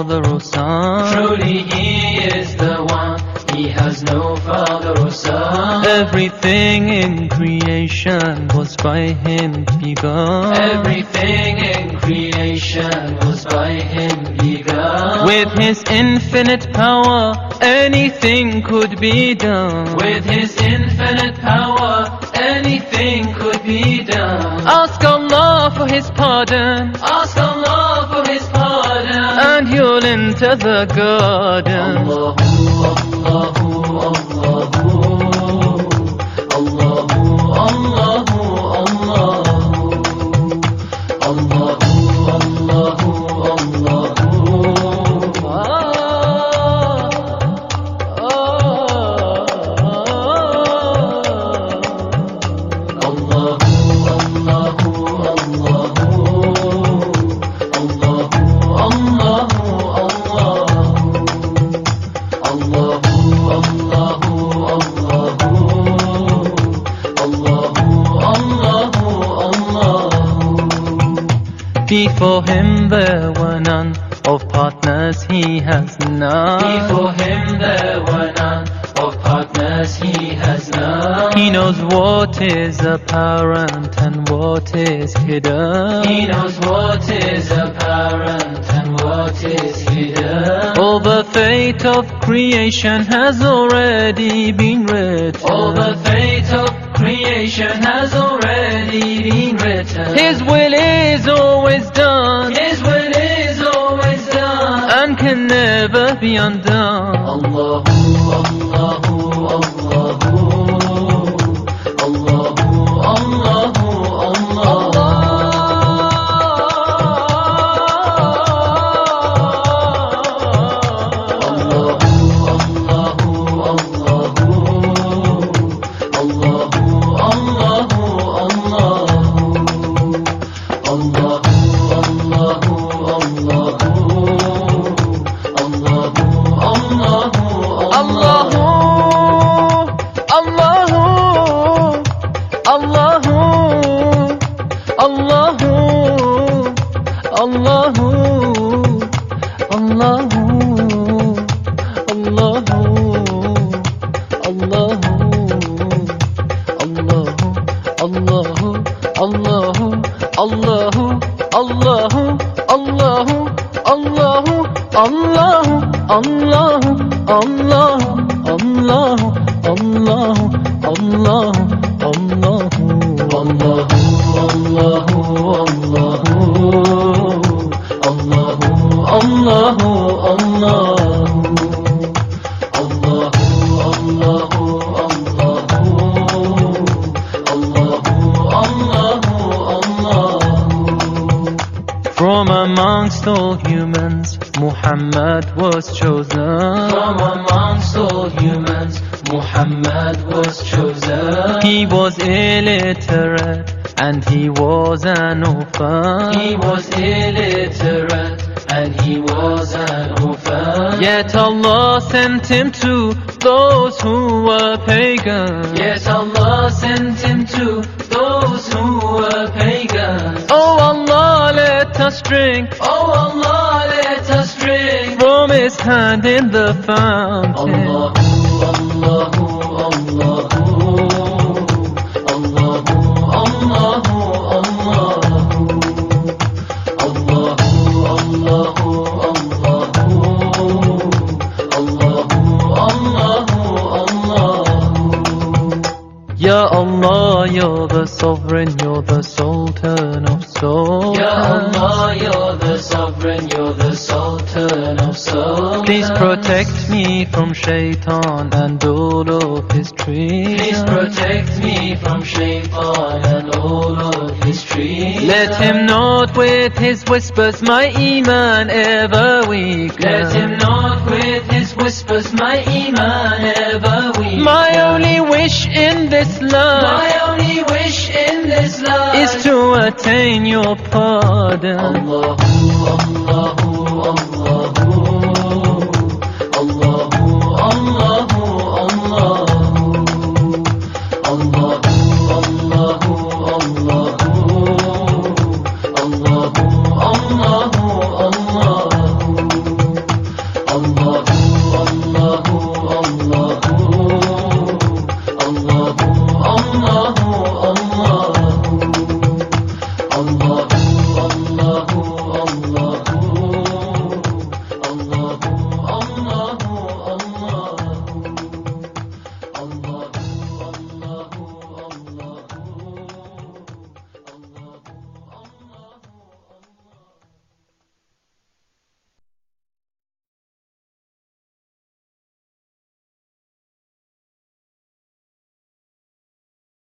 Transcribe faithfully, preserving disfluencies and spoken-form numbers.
father or son. Truly He is the one, He has no father or son. Everything in creation was by Him begun. Everything in creation was by Him begun. With His infinite power, anything could be done. With His infinite power, anything could be done. Ask Allah for His pardon, Ask Allah for His pardon, and you'll enter the garden. Allahu, Allahu, Allahu, Allahu, Allahu, Allahu, Allahu, Allahu, Before Him there were none, of partners He has none. Before Him there were none, of partners He has none. He knows what is apparent and what is hidden. He knows what is apparent and what is hidden. All the fate of creation has already been written. All the fate of creation has already been written. His will is always done, His will is always done, and can never be undone. Allahu, Allahu, Allahu, Allahu, Allahu, Allah. From amongst all humans, Muhammad was chosen. From amongst all humans, Muhammad was chosen. He was illiterate and he was an orphan. He was illiterate and he was an orphan. Yet Allah sent him to those who were pagans. Yet Allah sent him to those who were pagans. Oh Allah, let us drink. Oh Allah, let us drink from His hand in the fountain. Allahu, Allahu, Allahu, Allahu, Allahu, Allahu, Allahu, Ya Allah, You're the Sovereign, You're the Sultan of souls. Ya Allah, You're the Sovereign, You're the Sultan of souls. Please protect me from Shaitan and all of his trees. Please protect me from Shaitan and all of his trees. Let him not with his whispers my Iman ever weaken. Let him not with his whispers my Iman ever weaken. My only wish in this life, my only wish in this life is to attain Your pardon. Allahu, Allah.